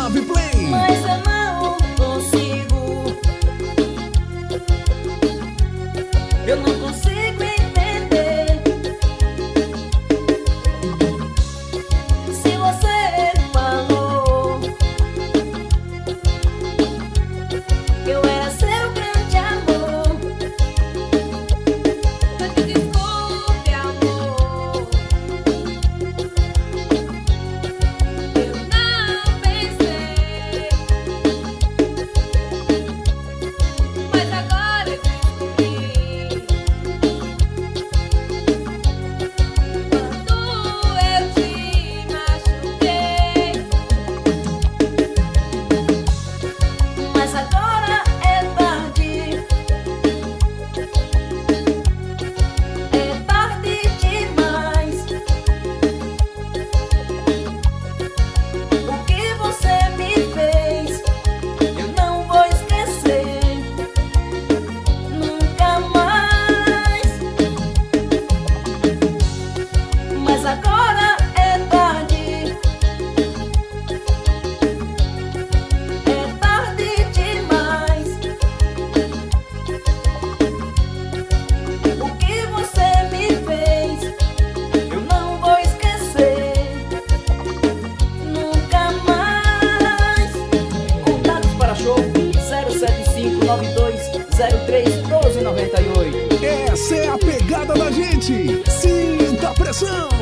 Love Play. Mas eu não consigo. Eu não consigo entender. Se você falou que eu era seu grande amor, mas me desculpe, amor. Eu não pensei, mas agora eu descobri. Quando eu te machuquei, mas agora é tarde. É tarde demais. O que você me fez, eu não vou esquecer nunca mais. Mas agora é tarde. É tarde demais. O que você me fez, eu não vou esquecer nunca mais. Contatos para show 07592031298. Essa é a pegada da gente. Sinta a pressão.